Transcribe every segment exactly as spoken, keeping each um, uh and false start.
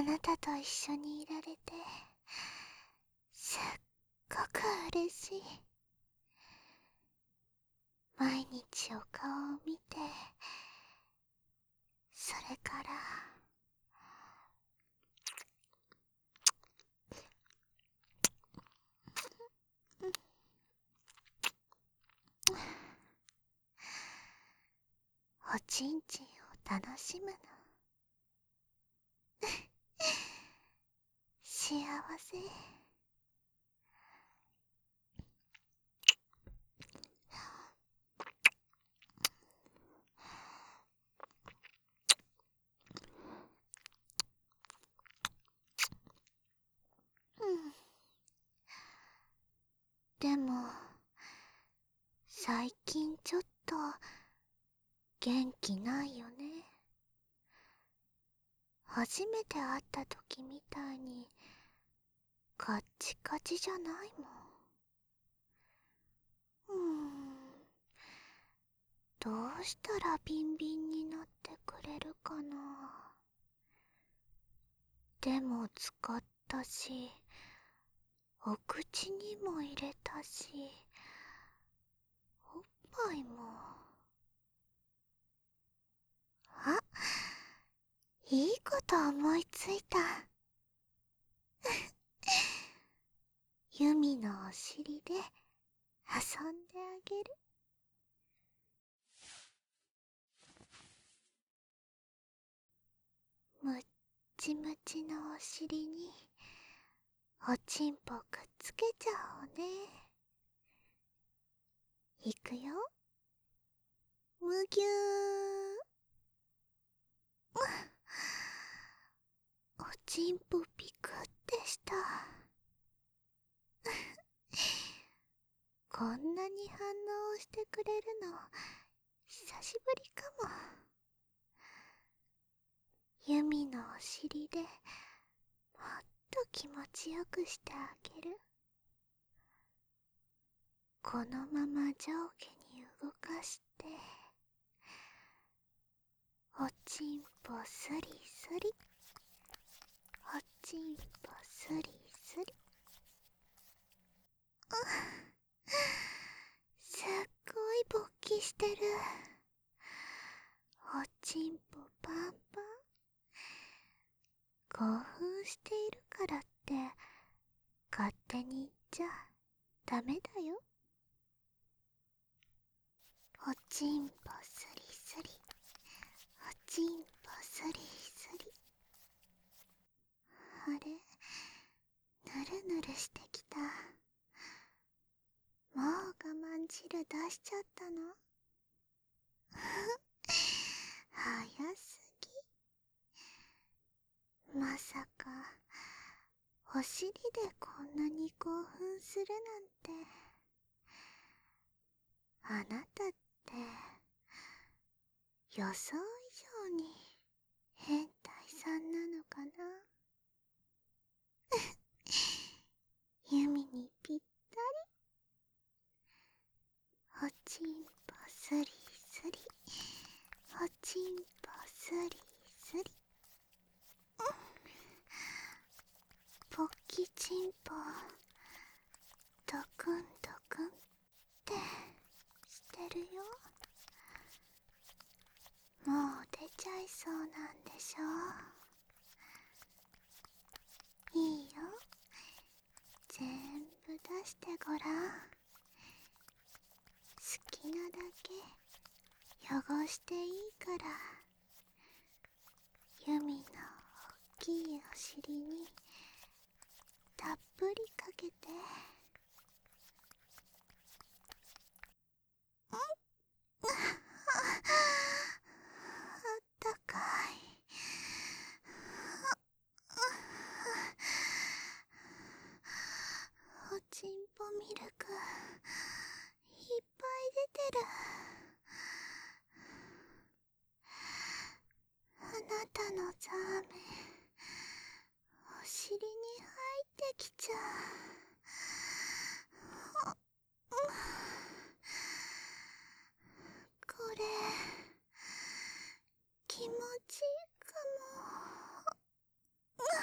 あなたと一緒にいられてすっごく嬉しい。毎日お顔を見て、それからおちんちんを楽しむの。幸せ。うんでも最近ちょっと元気ないよね。初めて会った時みたいにカッチカチじゃないもん。うーんどうしたらビンビンになってくれるかな。でも使ったし、お口にも入れたし、おっぱいも。あ、いいこと思いついた。ユミのお尻で遊んであげる。むっちむちのお尻におちんぽくっつけちゃおうね。いくよ。むぎゅー。おちんぽピクってした。こんなに反応をしてくれるの久しぶりかも。ユミのお尻でもっと気持ちよくしてあげる。このまま上下に動かして、おちんぽスリスリ、おちんぽスリスリ。すっごい勃起してる。おちんぽパンパン。興奮しているからって勝手に言っちゃダメだよ。おちんぽスリスリ、おちんぽスリスリ。あれ、ぬるぬるしてきた。もう我慢汁出しちゃったの？早すぎ。まさかお尻でこんなに興奮するなんて。あなたって予想以上に変態さんなのかな。ユミにぴったり。おちんぽスリスリ、おちんぽスリスリ。ポッキチンポドクンドクンってしてるよ。もう出ちゃいそうなんでしょ。いいよ、全部出してごらん。好きなだけ汚していいから。ユミの大きいお尻にたっぷりかけて。んあったかい。おちんぽミルクいっぱい出てる。あなたのザーメンお尻に入ってきちゃう。これ気持ちいいかも。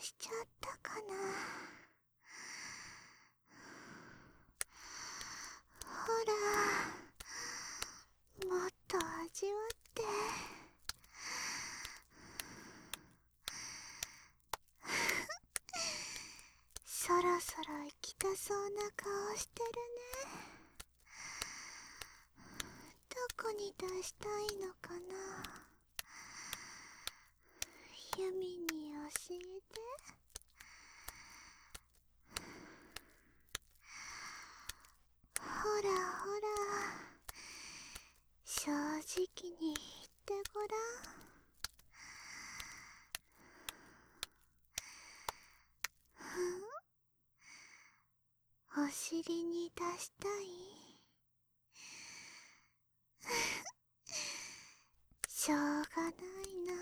しちゃったかな。ほら、もっと味わって。そろそろ行きたそうな顔してるね。どこに出したいのかな。ユミに教えて。ほらほら、正直に言ってごらん。お尻に出したい？しょうがないな。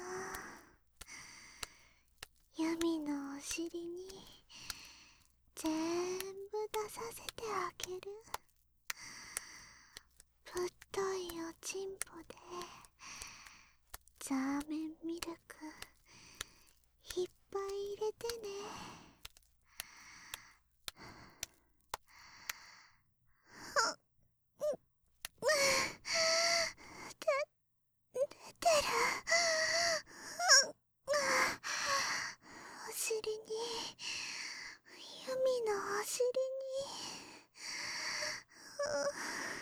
ユミのお尻に全部出させてあげる。ぶっといおちんぽでザーメンミルクいっぱい入れてね。出てる。お尻に、ユミのお尻に。